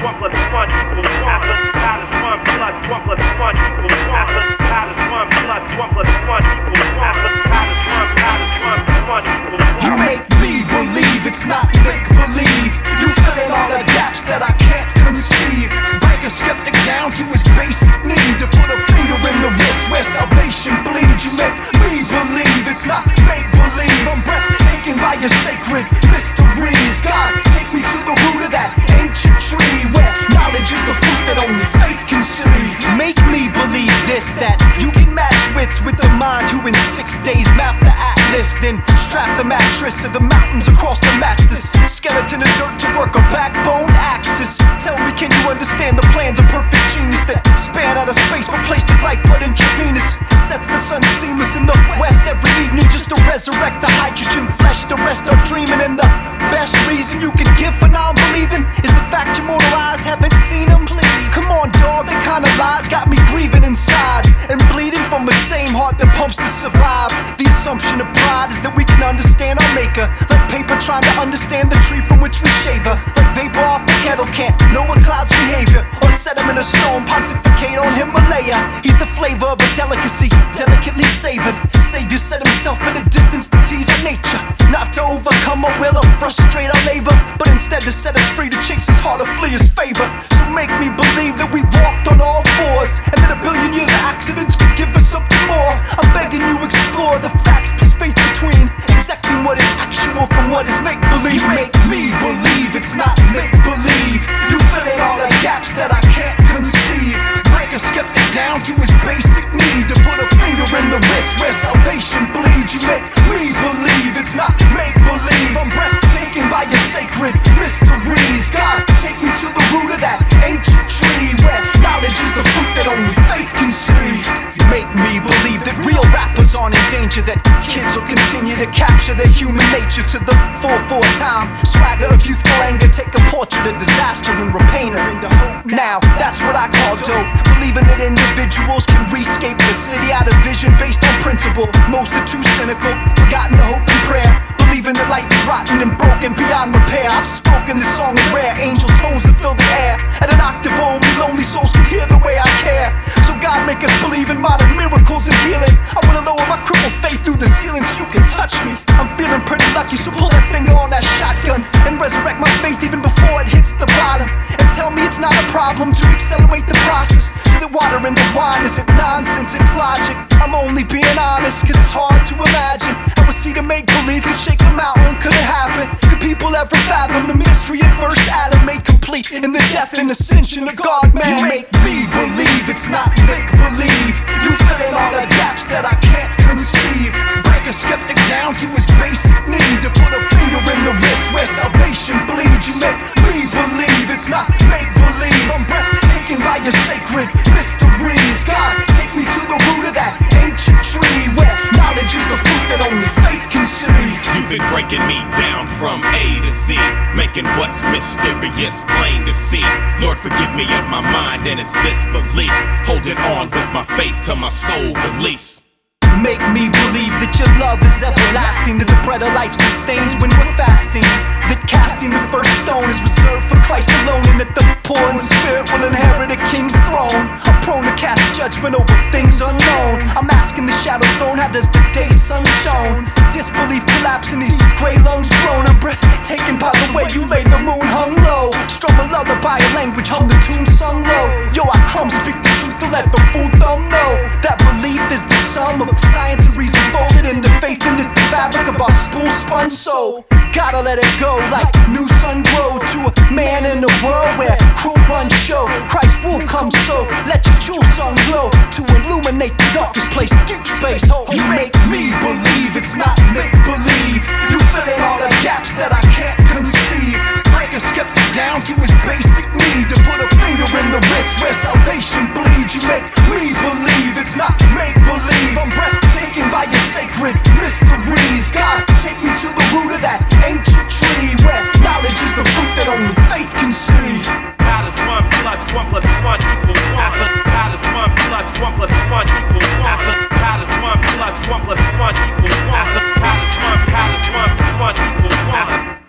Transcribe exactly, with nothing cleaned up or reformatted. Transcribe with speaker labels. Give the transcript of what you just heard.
Speaker 1: one plus one equals one. How does one plus one plus one equals one? How does one plus one plus one equals one? How does one, how does one plus one equals one?
Speaker 2: You make me believe it's not make-believe. You fill in all the gaps that I can't conceive. Break a skeptic down to his basic need to put a finger in the wrist where salvation bleeds. You make me believe it's not make-believe. I'm breathtaking by your sacred mysteries. God, take me to the root of that ancient tree where knowledge is the fruit that only faith can see. Make me believe this, that you can match wits with the mind who in six days map the atlas, then strap the mattress to the mountains across the matchless skeleton of dirt to work a backbone axis. Tell me, can you understand the plans of perfect genius that span out of space but placed his lifeblood intravenous? Sets the sun seamless in the west every evening just to resurrect the hydrogen flesh. The rest are dreaming, and the best reason you can give for non-believing is the fact your mortal eyes haven't seen them. Please, come on dog, the kind of lies got me grieving inside and bleeding from the same heart that pumps to survive. The assumption of pride is that we can understand our maker, like paper trying to understand the tree from which we shaver. Like vapor off the kettle can't know a cloud's behavior, or set him in a stone, pontificate on Himalaya. He's the flavor of a delicacy, delicately savored. Savior set himself at a distance to tease our nature, not to overcome our will or frustrate our labor, but instead to set us free to chase his heart or flee his favor. So make me believe that we walked on all fours, and that a billion years of accidents could give us something more. I'm begging you, explore the facts, place faith between exacting what is actual from what is make-believe. You make me believe it's not make-believe. You fill in all the gaps that I can't conceive. Break a skeptic down to his basic need to put a finger in the wrist where salvation bleeds. You make me believe it's not make-believe. I'm breathtaking by your sacred mysteries. God, take me to the root of that ancient tree where knowledge is the fruit that only faith can see. Make me believe that real rappers aren't in danger, that kids will continue to capture their human nature to the full for a time. Swagger of youthful anger, take a portrait of disaster and repaint her into hope. Now, that's what I call dope. Believing that individuals can rescape the city out of vision based on principle. Most are too cynical, forgotten the hope and prayer. Believing that life is rotten and broken beyond repair. I've spoken this song in rare angel tones that fill the air. At an octave only lonely souls can hear the way I care. So God, make us believe in modern miracles and healing. I wanna lower my crippled faith through the ceiling so you can touch me. I'm feeling pretty lucky, so pull that finger on that shotgun and resurrect my faith even before it hits the bottom. And tell me it's not a problem to accelerate the process, so that water into wine isn't nonsense, it's logic. I'm only being honest, cause it's hard to imagine how a seed of make-believe could shake a mountain. Could it happen? Could people ever fathom the mystery of first Adam made complete in the death and ascension of God, man? You make me believe it's not make-believe. You fill in all the gaps that I can't conceive. Break a skeptic down to his basic need to put a finger in the wrist where salvation bleeds. You make me believe it's not make-believe. I'm breathtaking by your sacred mysteries. God, take me to the root of that ancient tree where knowledge is the fruit that only faith can see.
Speaker 3: You've been breaking me down from A to Z, making what's mysterious plain to see. Lord, forgive me of my mind and its disbelief, holding on with my faith till my soul release.
Speaker 2: Make me believe that your love is everlasting, that the bread of life sustains when we're fasting, that casting the first stone is reserved for Christ alone, and that the poor in spirit will inherit a king's throne. I'm prone to cast judgment over things unknown. I'm asking the shadow throne, how does the day sun shone? Disbelief collapsing, these grey lungs blown. I'm breathtaking by the way you lay the moon hung low. Strum a lullaby, a language, hum the tune sung low. Yo, I crumb, speak the truth to let the fool thumb know that belief is the sum of science and reason folded into faith into the fabric of our spool spun soul. Gotta let it go like new sun grow to a man in a world where crew run show. Christ will come, so let your jewel sun glow to illuminate the darkest place, deep space. You make me believe it's not make believe. You fill in all the gaps that I